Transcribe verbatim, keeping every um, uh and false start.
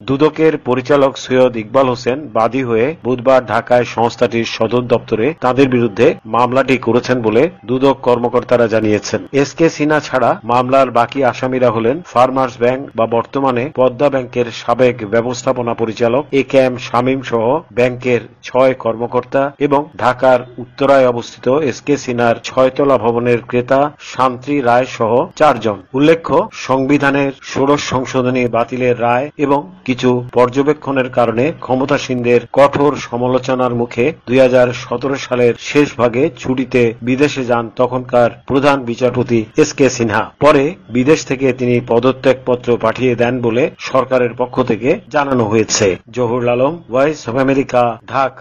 দুদকের পরিচালক সৈয়দ ইকবাল হোসেন বাদী হয়ে বুধবার ঢাকায় সংস্থাটির সদর দপ্তরে তাদের বিরুদ্ধে মামলাটি করেছেন বলে দুদক কর্মকর্তারা জানিয়েছেন। এস কে সিনহা ছাড়া মামলার বাকি আসামিরা হলেন ফার্মার্স ব্যাংক বা বর্তমানে পদ্মা ব্যাংকের সাবেক ব্যবস্থাপনা পরিচালক এ কে এম শামীম সহ ব্যাংকের ছয় কর্মকর্তা এবং ঢাকার উত্তরায় অবস্থিত এস কে সিনহার ছয়তলা ভবনের ক্রেতা শান্তি রায় সহ চারজন। উল্লেখ্য, সংবিধানের ষোড়শ সংশোধনী বাতিলের রায় এবং কিছু পর্যবেক্ষণের কারণে ক্ষমতাসীনদের কঠোর সমালোচনার মুখে দুই হাজার সতেরো সালের শেষ ভাগে ছুটিতে বিদেশে যান তখনকার প্রধান বিচারপতি এস কে সিনহা। পরে বিদেশ থেকে তিনি পদত্যাগপত্র পাঠিয়ে দেন বলে সরকারের পক্ষ থেকে জানানো হয়েছে। Zahurul Alam, Voice of America, Dhaka.